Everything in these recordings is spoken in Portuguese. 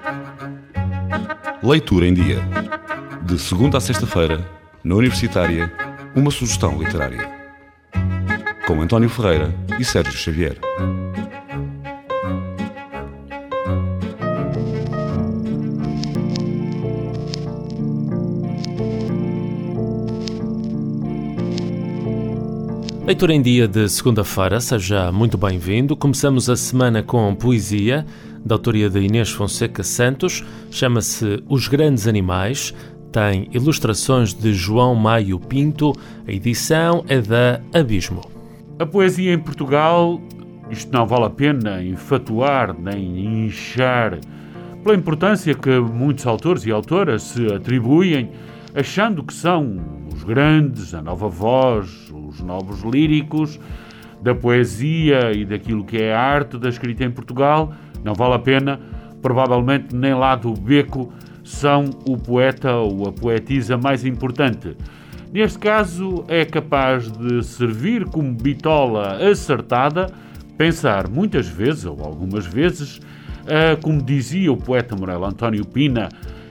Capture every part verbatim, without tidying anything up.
Leitura em Dia. De segunda a sexta-feira, na Universitária, uma sugestão literária. Com António Ferreira e Sérgio Xavier. Leitura em Dia de segunda-feira, seja muito bem-vindo. Começamos a semana com poesia, da autoria de Inês Fonseca Santos, chama-se Os Grandes Animais, tem ilustrações de João Maio Pinto, a edição é da Abismo. A poesia em Portugal, isto não vale a pena enfatuar nem inchar, pela importância que muitos autores e autoras se atribuem, achando que são os grandes, a nova voz, os novos líricos da poesia e daquilo que é a arte da escrita em Portugal. Não vale a pena, provavelmente nem lá do beco são o poeta ou a poetisa mais importante. Neste caso é capaz de servir como bitola acertada, pensar muitas vezes ou algumas vezes, como dizia o poeta Manuel António Pina,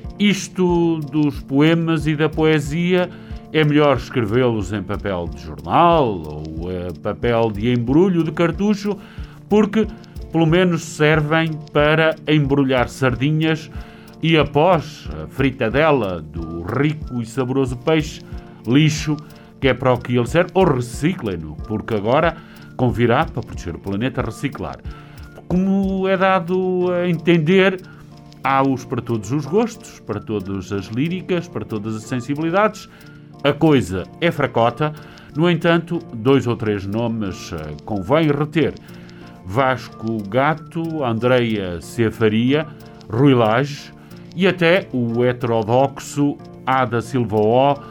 isto dos poemas e da poesia é melhor escrevê-los em papel de jornal ou eh, papel de embrulho de cartucho, porque pelo menos servem para embrulhar sardinhas e após a fritadela do rico e saboroso peixe, lixo, que é para o que ele serve, ou reciclem-no, porque agora convirá, para proteger o planeta, reciclar. Como é dado a entender, há-os para todos os gostos, para todas as líricas, para todas as sensibilidades. A coisa é fracota, no entanto, dois ou três nomes uh, convém reter. Vasco Gato, Andreia Cefaria, Rui Lage e até o heterodoxo Ada Silva O uh,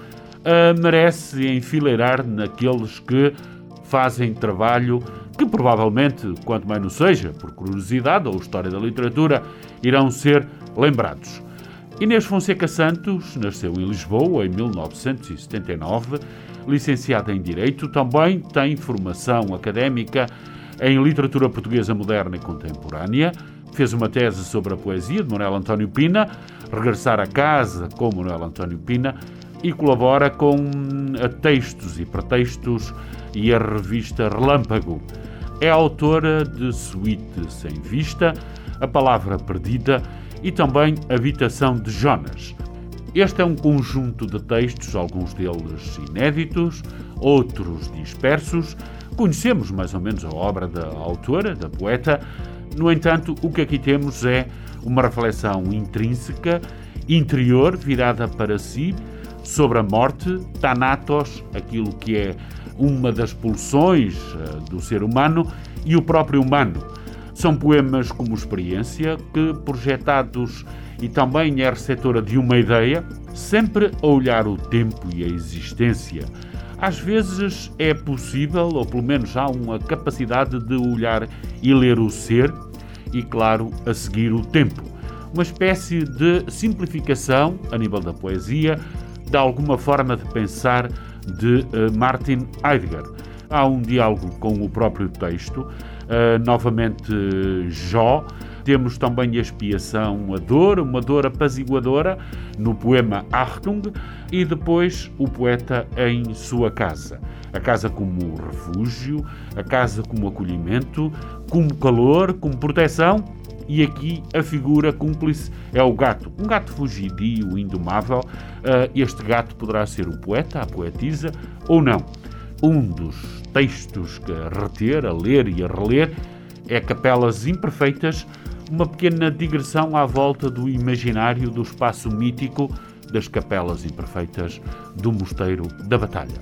merece enfileirar naqueles que fazem trabalho que provavelmente, quanto mais não seja, por curiosidade ou história da literatura, irão ser lembrados. Inês Fonseca Santos nasceu em Lisboa em mil novecentos e setenta e nove, licenciada em Direito, também tem formação académica em Literatura Portuguesa Moderna e Contemporânea, fez uma tese sobre a poesia de Manuel António Pina, Regressar a Casa com Manuel António Pina, e colabora com a Textos e Pretextos e a revista Relâmpago. É autora de Suíte Sem Vista, A Palavra Perdida e também Habitação de Jonas. Este é um conjunto de textos, alguns deles inéditos, outros dispersos. Conhecemos mais ou menos a obra da autora, da poeta. No entanto, o que aqui temos é uma reflexão intrínseca, interior, virada para si, sobre a morte, Thanatos, aquilo que é uma das pulsões uh, do ser humano, e o próprio humano. São poemas como experiência que, projetados e também é receptora de uma ideia, sempre a olhar o tempo e a existência. Às vezes é possível, ou pelo menos há uma capacidade de olhar e ler o ser e, claro, a seguir o tempo. Uma espécie de simplificação, a nível da poesia, de alguma forma de pensar de uh, Martin Heidegger. Há um diálogo com o próprio texto, uh, novamente uh, Jó. Temos também a expiação, a dor, uma dor apaziguadora, no poema Achtung, e depois o poeta em sua casa. A casa como refúgio, a casa como acolhimento, como calor, como proteção, e aqui a figura cúmplice é o gato. Um gato fugidio, indomável. Uh, este gato poderá ser o poeta, a poetisa, ou não. Um dos textos que a reter, a ler e a reler é Capelas Imperfeitas, uma pequena digressão à volta do imaginário do espaço mítico das Capelas Imperfeitas do Mosteiro da Batalha.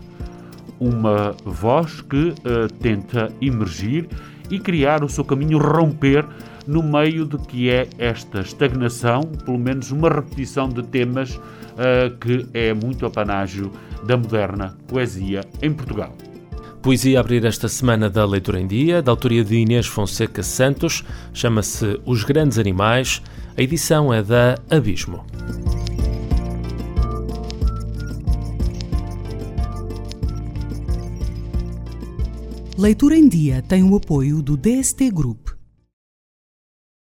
Uma voz que uh, tenta emergir e criar o seu caminho, romper no meio do que é esta estagnação, pelo menos uma repetição de temas uh, que é muito apanágio da moderna poesia em Portugal. Poesia a abrir esta semana da Leitura em Dia, da autoria de Inês Fonseca Santos, chama-se Os Grandes Animais, a edição é da Abismo. Leitura em Dia tem o apoio do D S T Group.